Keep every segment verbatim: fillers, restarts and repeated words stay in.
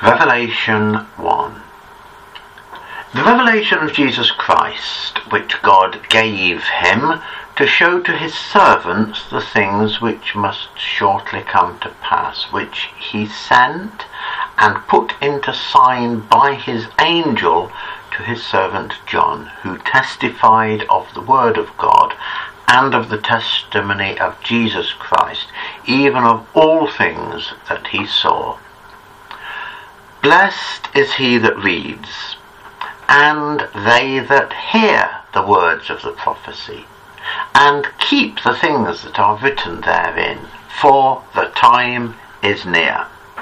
Revelation one. The revelation of Jesus Christ, which God gave him to show to his servants the things which must shortly come to pass, which he sent and put into sign by his angel to his servant John, who testified of the word of God and of the testimony of Jesus Christ, even of all things that he saw. Blessed is he that reads, and they that hear the words of the prophecy, and keep the things that are written therein, for the time is near.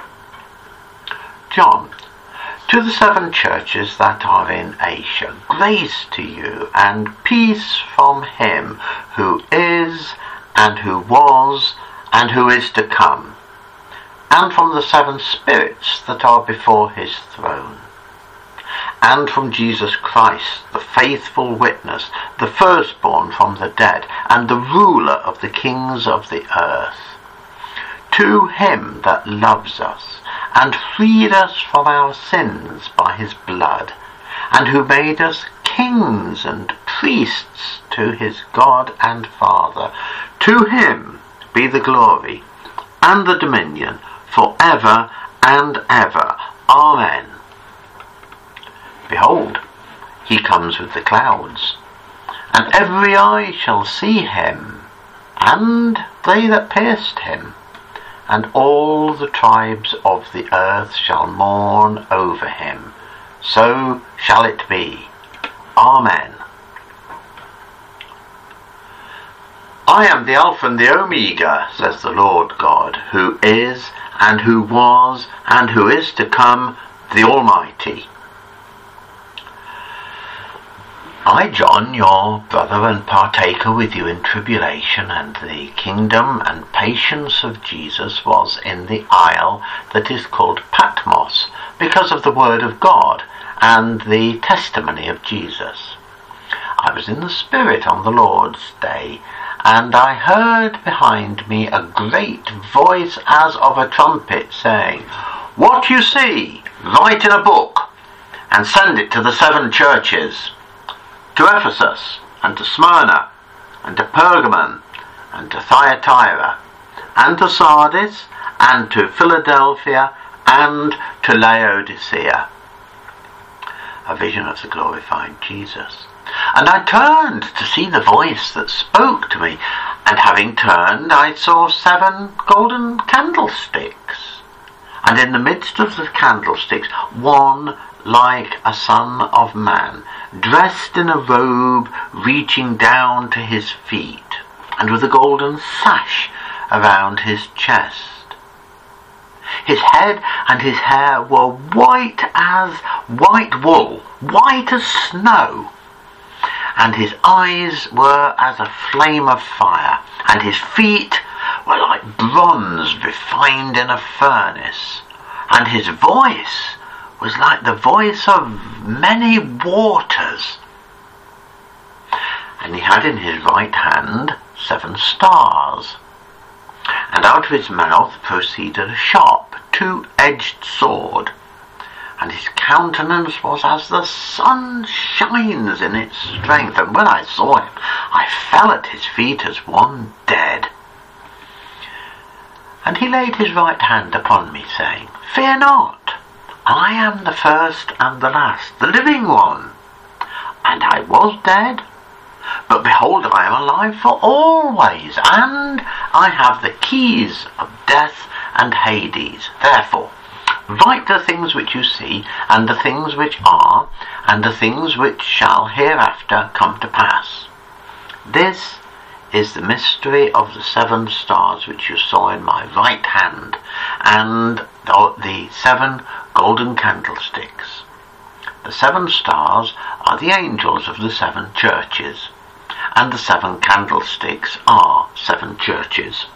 John, to the seven churches that are in Asia, grace to you, and peace from him who is, and who was, and who is to come, and from the seven spirits that are before his throne, and from Jesus Christ, the faithful witness, the firstborn from the dead, and the ruler of the kings of the earth. To him that loves us, and freed us from our sins by his blood, and who made us kings and priests to his God and Father, to him be the glory and the dominion for ever and ever. Amen. Behold, he comes with the clouds, and every eye shall see him, and they that pierced him, and all the tribes of the earth shall mourn over him. So shall it be. Amen. I am the Alpha and the Omega, says the Lord God, who is, and who was, and who is to come, the Almighty. I, John, your brother and partaker with you in tribulation and the kingdom and patience of Jesus, was in the isle that is called Patmos, because of the word of God and the testimony of Jesus. I was in the Spirit on the Lord's day, and I heard behind me a great voice as of a trumpet, saying, What you see, write in a book, and send it to the seven churches, to Ephesus, and to Smyrna, and to Pergamon, and to Thyatira, and to Sardis, and to Philadelphia, and to Laodicea. A vision of the glorified Jesus. And I turned to see the voice that spoke to me, and having turned, I saw seven golden candlesticks, and in the midst of the candlesticks one like a son of man, dressed in a robe reaching down to his feet, and with a golden sash around his chest. His head and his hair were white as white wool, white as snow, and his eyes were as a flame of fire, and his feet were like bronze refined in a furnace, and his voice was like the voice of many waters. And he had in his right hand seven stars, and out of his mouth proceeded a sharp two-edged sword, and his countenance was as the sun shines in its strength. And when I saw him, I fell at his feet as one dead. And he laid his right hand upon me, saying, Fear not, I am the first and the last, the living one. And I was dead, but behold, I am alive for always, and I have the keys of death and Hades. Therefore, write the things which you see, and the things which are, and the things which shall hereafter come to pass. This is the mystery of the seven stars which you saw in my right hand, and the seven golden candlesticks. The seven stars are the angels of the seven churches, and the seven candlesticks are seven churches.